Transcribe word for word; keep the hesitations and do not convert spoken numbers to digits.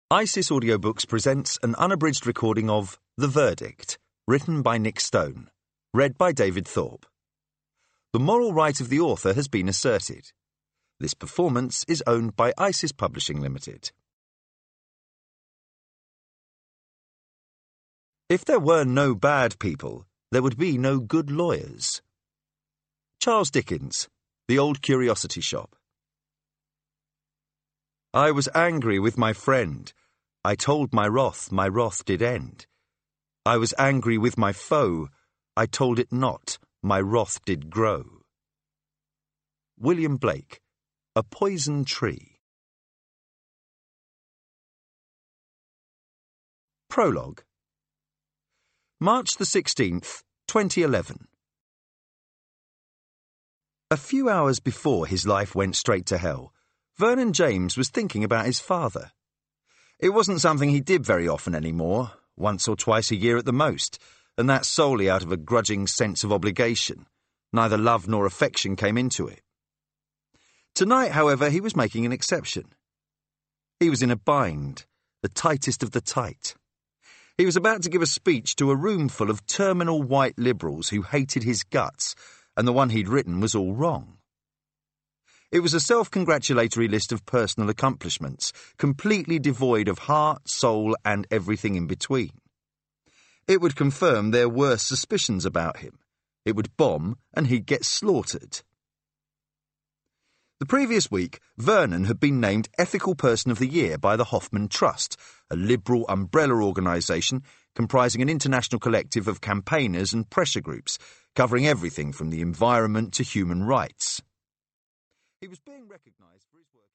ISIS Audiobooks presents an unabridged recording of The Verdict, written by Nick Stone, read by David Thorpe. The moral right of the author has been asserted. This performance is owned by ISIS Publishing Limited. If there were no bad people, there would be no good lawyers. Charles Dickens, The Old Curiosity Shop. I was angry with my friend. I told my wrath, my wrath did end. I was angry with my foe. I told it not, my wrath did grow. William Blake, A Poison Tree. Prologue. March the sixteenth, twenty eleven. A few hours before his life went straight to hell, Vernon James was thinking about his father. It wasn't something he did very often anymore, once or twice a year at the most, and that solely out of a grudging sense of obligation. Neither love nor affection came into it. Tonight, however, he was making an exception. He was in a bind, the tightest of the tight. He was about to give a speech to a room full of terminal white liberals who hated his guts, and the one he'd written was all wrong. It was a self-congratulatory list of personal accomplishments, completely devoid of heart, soul, and everything in between. It would confirm their worst suspicions about him. It would bomb, and he'd get slaughtered. The previous week, Vernon had been named Ethical Person of the Year by the Hoffman Trust, a liberal umbrella organisation comprising an international collective of campaigners and pressure groups, covering everything from the environment to human rights. He was being recognised for his work